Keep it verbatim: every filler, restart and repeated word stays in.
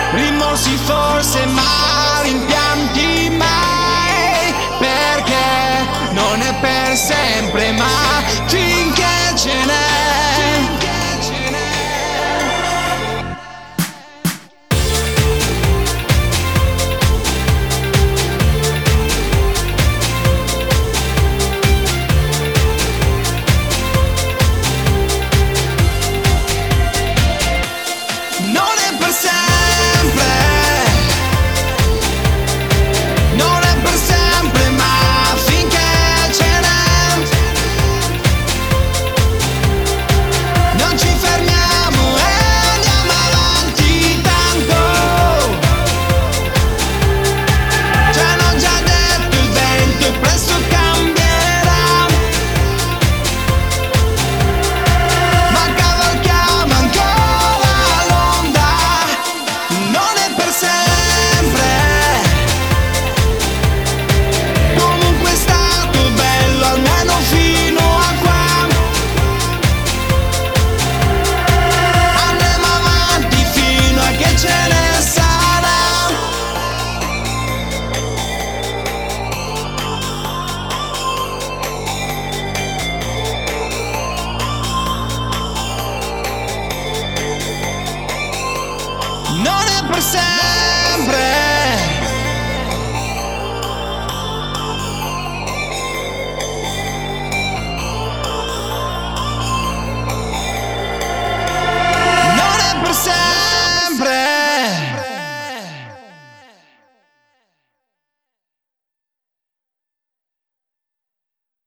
Rimorsi forse, ma rimpianti mai, perché non è per sempre, ma finché ce n'è. Non è per sempre, non è per sempre, ma finché ce n'è. Non ci fermiamo e andiamo avanti tanto. Ci hanno già detto il vento presto cambierà, ma cavalchiamo ancora l'onda. Non è per sempre, comunque è stato bello almeno fino a qua. Andremo avanti fino a che ce ne sarà. Non è per sempre.